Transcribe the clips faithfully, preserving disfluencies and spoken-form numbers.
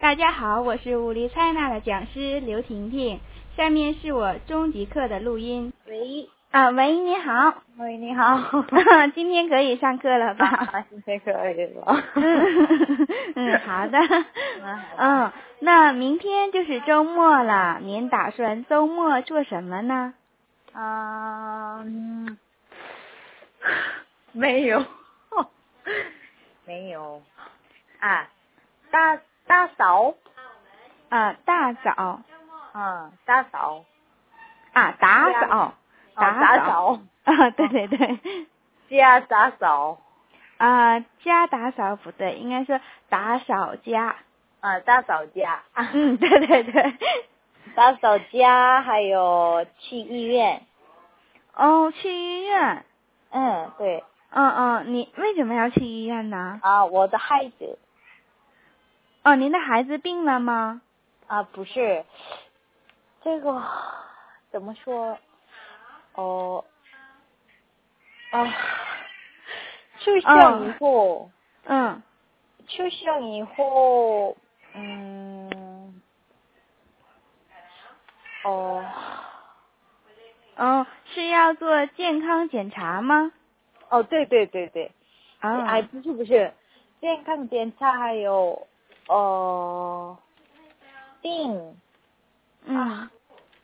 大家好，我是物理采纳的讲师刘婷婷，下面是我中级课的录音。 喂， 啊，喂，你好。 喂，你好。 今天可以上课了吧？ 啊，今天可以了。 嗯嗯，好的。嗯，那明天就是周末了，您打算周末做什么呢？ 啊、嗯，没有，没有。啊，大大扫。 啊，大扫。 嗯，大扫。 啊，打扫。 打打扫。 啊，对对对。 家打扫。 啊，家打扫不对，应该说打扫家。 啊，打扫家。 嗯，对对对。 打扫家，还有去医院。 哦，去医院。 嗯，对。 嗯嗯，你为什么要去医院呢？ 啊，我的孩子。 哦，您的孩子病了吗？ 啊，不是，这个怎么说？哦，啊，出生以后， 嗯， 出生以后，嗯，哦， 哦，是要做健康检查吗？ 哦，对对对对， 啊， 哎，不是不是，健康检查还有，呃，病， 嗯， 啊，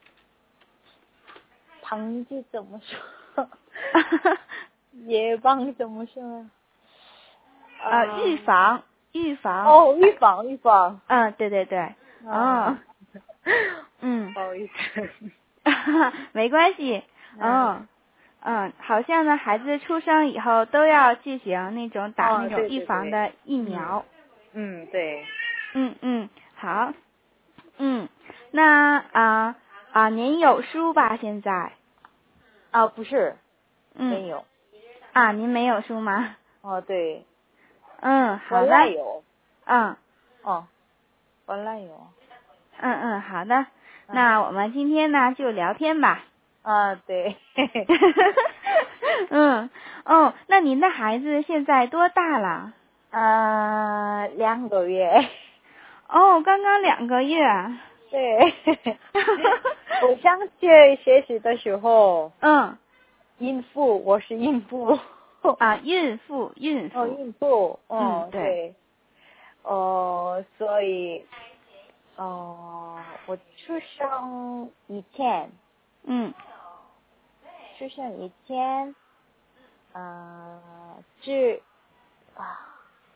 糖字怎么说？也帮怎么说？ 啊，预防，预防。 哦，预防预防。 嗯，对对对。哦，嗯。 不好意思。 没关系。嗯嗯，好像呢，孩子出生以后都要进行那种打那种预防的疫苗。 嗯，对。 嗯嗯，好。嗯，那啊啊，您有书吧？现在？ 啊，不是， 嗯， 没有。 啊，您没有书吗？ 哦，对。 嗯，好的。 本来有。 嗯。 哦，本来有。 嗯嗯，好的。那我们今天呢就聊天吧。 啊，对。 嗯，哦，那您的孩子现在多大了？ 啊，两个月。 哦，刚刚两个月。 对。我上学学习的时候。 嗯。 孕妇，我是孕妇。 啊，孕妇，孕妇。 哦，孕妇。 嗯，对。 对。哦，所以，哦，我出生以前。 嗯。 出生以前，呃，只啊，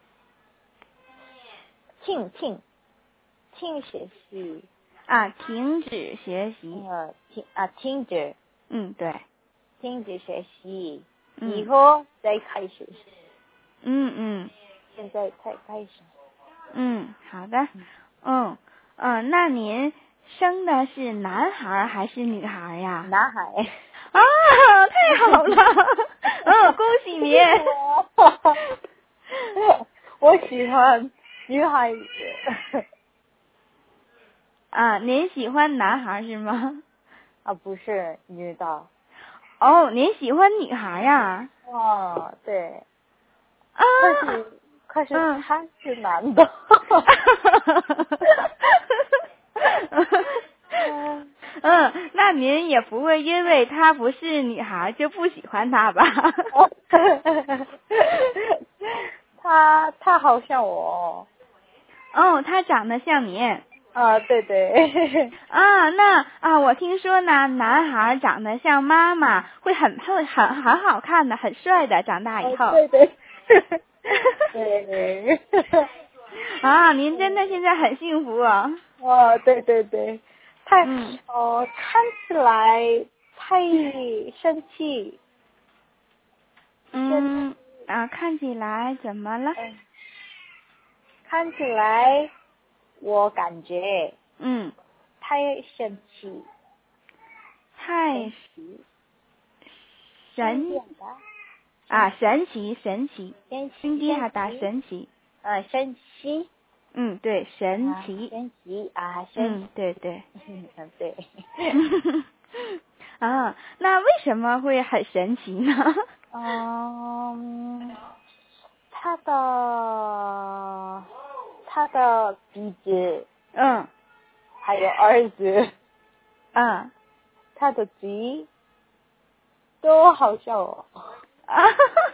停停停学习。 啊，停止学习。 呃，停啊，停止。 嗯，对。 停止学习， 嗯， 以后再开始。 嗯嗯。 现在才开始。 嗯，好的。嗯嗯，那您生的是男孩还是女孩呀？ 男孩。 啊，太好了！嗯，恭喜您。 我喜欢女孩子。 啊，您喜欢男孩是吗？ 啊，不是女的。 哦，您喜欢女孩呀？ 哦，对。 啊。 可是可是嗯， 他是男的。 嗯，那您也不会因为他不是女孩就不喜欢他吧？ 他他好像我。 哦，他长得像您。 啊，对对。 啊，那啊，我听说呢，男孩长得像妈妈，会很会很很好看的，很帅的，长大以后。 哦、对对。对。 啊，您真的现在很幸福哦。 哦，对对对，太嗯哦，看起来太生气。 嗯啊，看起来怎么了？ 嗯，看起来我感觉嗯， 太生气。 太奇。 神啊，神奇神奇， 神低下达神奇。 呃，神奇。 嗯，对，神奇。 神奇啊， 嗯，对对。 嗯，对。 啊，那为什么会很神奇呢？ 嗯，他的他的鼻子， 嗯， 还有儿子， 嗯， 他的嘴都好笑哦。 啊，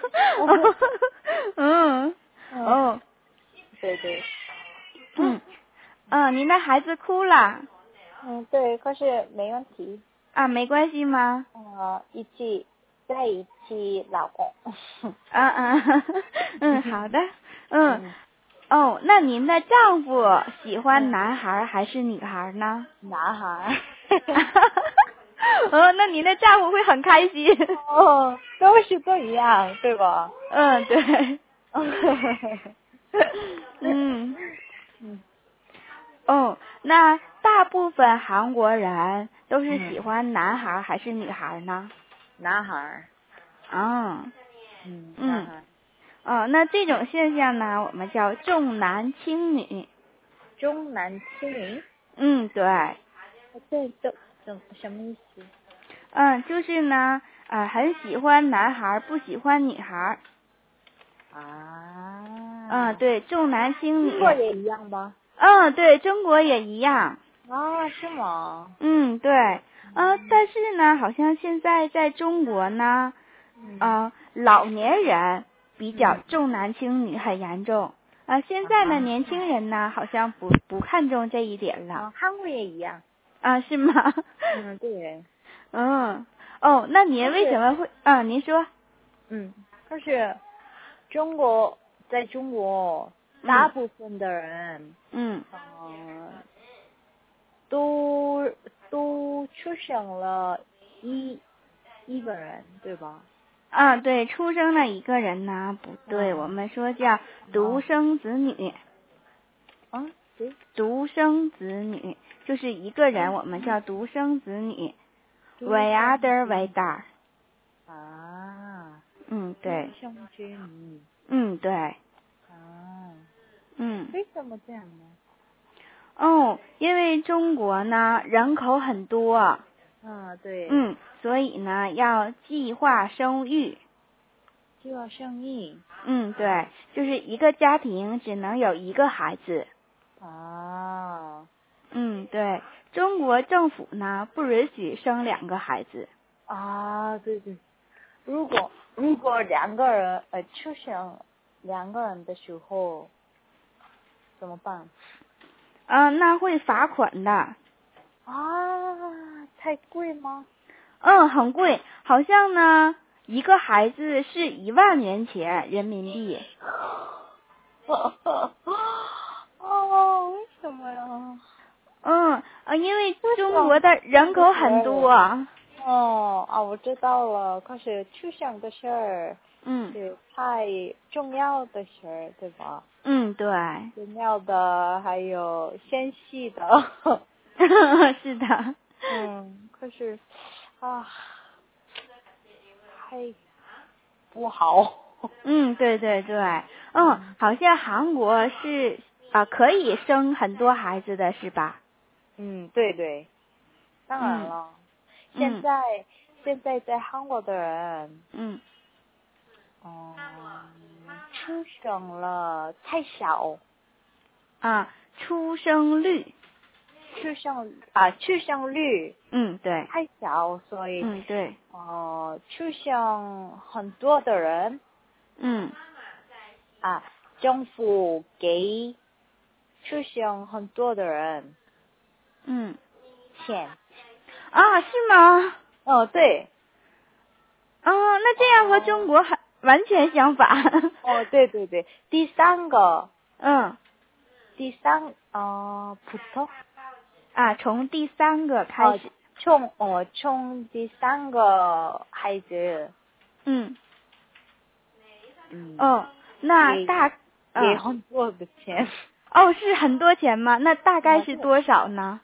嗯，哦， 对对， 嗯，嗯，您的孩子哭了。 嗯，对，可是没问题。 啊，没关系吗？ 呃，一起在一起，老公。 嗯嗯嗯，好的，嗯，哦，那您的丈夫喜欢男孩还是女孩呢？ 男孩。 哦，那您的丈夫会很开心。 哦，都是都一样，对吧？ 嗯，对。嗯。 嗯。 哦，那大部分韩国人都是喜欢男孩还是女孩呢？ 男孩。 哦。 嗯， 嗯。 男孩。 哦，那这种现象呢，我们叫重男轻女。 重男轻女。 嗯，对。 这这什什么意思？ 嗯，就是呢，呃，很喜欢男孩，不喜欢女孩。 啊。 嗯，对，重男轻女。 中国也一样吗？ 嗯，对，中国也一样。 啊，是吗？ 嗯，对。嗯，但是呢，好像现在在中国呢，嗯、呃，老年人比较重男轻女很严重。啊、呃，现在的年轻人呢，好像不不看重这一点了。 啊，韩国也一样。 啊，是吗？ 嗯，对。 嗯，哦，那您为什么会？啊，您说。 嗯，可是中国在中国大部分的人， 嗯， 呃，都都出生了一一个人，对吧？ 啊，对，出生了一个人呢，不对， 嗯、 我们说叫独生子女。 啊，对。 独生子女就是一个人，我们叫独生子女。为阿德为大。 啊。 嗯，对。 独生子女。 嗯，对。 啊。 嗯。 为什么这样呢？ 哦，因为中国呢人口很多。 啊，对。 嗯，所以呢要计划生育。 计划生育。 嗯，对，就是一个家庭只能有一个孩子。 啊。 嗯，对，中国政府呢不允许生两个孩子。 啊，对对。如果如果两个人呃出生两个人的时候怎么办？ 啊，那会罚款的。 啊，太贵吗？ 嗯，很贵，好像呢一个孩子是一万元钱人民币。 哦，为什么呀？ 嗯啊，因为中国的人口很多。 哦啊，我知道了。可是出生的事儿， 嗯， 是太重要的事儿，对吧？ 嗯，对。 重要的还有纤细的。 是的。 嗯，可是啊，太不好。 嗯，对对对。嗯，好像韩国是啊可以生很多孩子的是吧？ 嗯，对对，当然了。 嗯、 现在、嗯、现在在韩国的人， 嗯， 嗯，出生了太少。 啊，出生率。 出生啊，出生率。 嗯，对。 太小，所以嗯，对。 呃，出生很多的人。 嗯。 啊，政府给出生很多的人。 嗯。 钱。 啊，是吗？ 哦，对。 哦，那这样和中国很完全相反。 哦，对对对，第三个。 嗯。 第三呃，부터。 啊，从第三个开始。 从哦，从第三个孩子。 嗯。 嗯。 哦，那大给很多的钱。 哦，是很多钱吗？那大概是多少呢？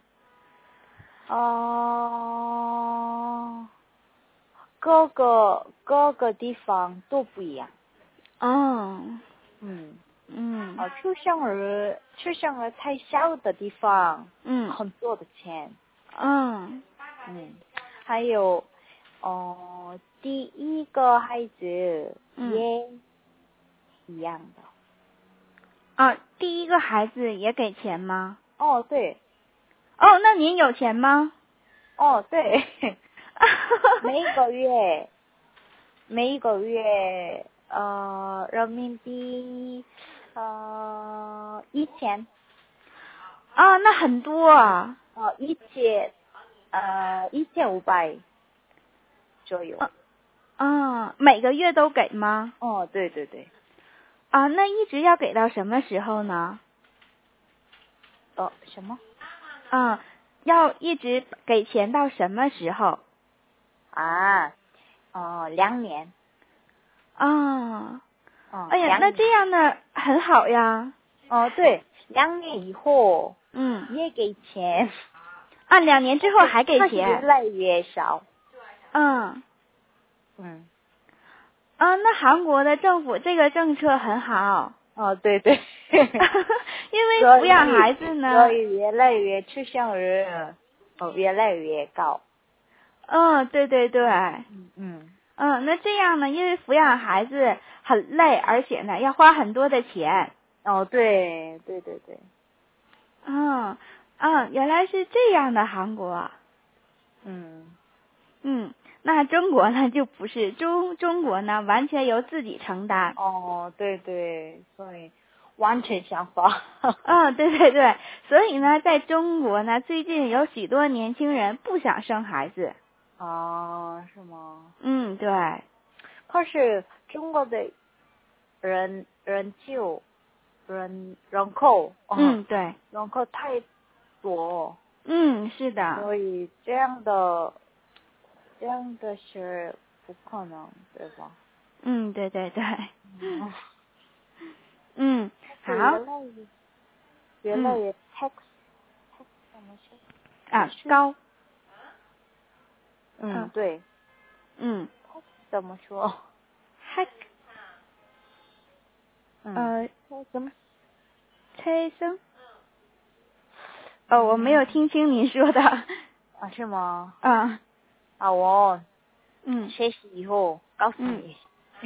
哦，各个各个地方都不一样。 哦。 嗯。 嗯。 哦，出生率出生率太小的地方。 嗯。 很多的钱。 嗯。 嗯。还有，哦，第一个孩子也一样的。 啊，第一个孩子也给钱吗？ 哦，对。 哦，那您有钱吗？ 哦，对。每一个月，每一个月，呃，人民币，呃，一千。 啊，那很多啊。 哦，一千，呃，一千五百左右。 啊，啊，每个月都给吗？ 哦，对对对。 啊，那一直要给到什么时候呢？ 哦，什么？ 啊，要一直给钱到什么时候？ 啊，哦，两年。 啊， 哦， 哎呀，那这样的很好呀。 哦，对，两年以后， 嗯， 也给钱。 啊，两年之后还给但是越钱。 来越少。 嗯。 嗯。 啊，那韩国的政府这个政策很好。 哦，对对。 因为抚养孩子呢， 所以越来越出生率哦越来越高。 嗯，对对对。 嗯嗯。 嗯，那这样呢？因为抚养孩子很累，而且呢要花很多的钱。 哦，对对对对。 嗯嗯，原来是这样的，韩国。 嗯嗯，那中国呢就不是，中中国呢完全由自己承担。 哦，对对，所以完全相反。 嗯，对对对，所以呢，在中国呢，最近有许多年轻人不想生孩子。 哦，是吗？ 嗯，对。 可是中国的人人就人人口，哦、 嗯，对， 人口太多。 嗯，是的。 所以这样的这样的是不可能，对吧？ 嗯，对对对。 嗯。 嗯，好。 越来越越来越 tax tax 怎么说？ 啊，高。 嗯，对。 嗯。 怎么说 hack。 嗯。 呃， 怎么？ 催生。哦，我没有听清您说的。 啊，是吗？ 啊。 啊，我嗯， 学习以后告诉你。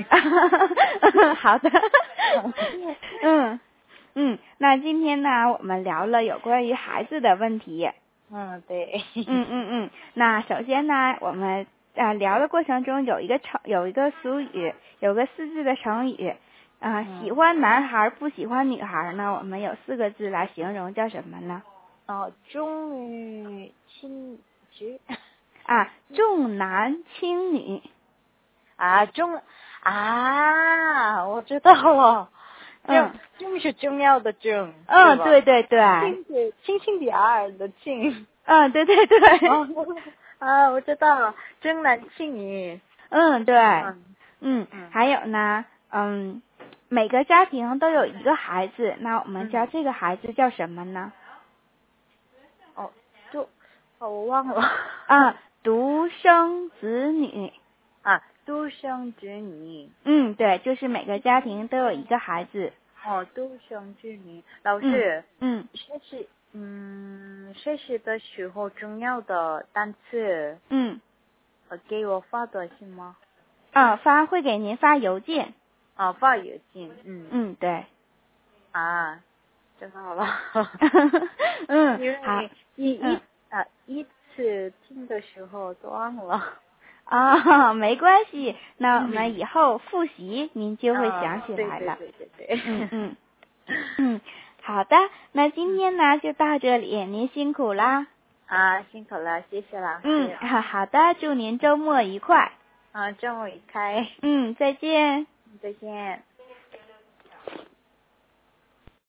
好的。嗯嗯，那今天呢，我们聊了有关于孩子的问题。 嗯，对。 嗯嗯嗯，那首先呢，我们啊聊的过程中有一个成有一个俗语，有个四字的成语啊、 嗯喜欢男孩不喜欢女孩呢，我们有四个字来形容，叫什么呢？ 哦，重女轻女。 啊，重男轻女。 啊，重啊，我知道了。 嗯， 重是重要的重。 嗯，对对对。 轻是轻轻点儿的轻。 嗯，对对对。 啊，我知道了，重男轻女。 嗯，对。 嗯嗯， 嗯还有呢，嗯，每个家庭都有一个孩子，那我们叫这个孩子叫什么呢？ 哦，就哦，我忘了。 啊，独生子女。 啊，独生子女。 嗯，对，就是每个家庭都有一个孩子。 哦，独生子女。老师， 嗯学习，嗯，学习的时候重要的单词， 嗯， 呃，给我发短信吗？ 啊，发会给您发邮件。 啊，发邮件。嗯嗯，对。 啊，知道了。 嗯， 因好。 为一一嗯啊一次听的时候都忘了。 啊，没关系，那我们以后复习您就会想起来了。 啊、对对对对对。 嗯嗯嗯，好的，那今天呢就到这里，您辛苦啦。 啊，辛苦了，谢谢老师。 嗯，好的，祝您周末愉快。 啊，周末愉快。 嗯，再见。 再见。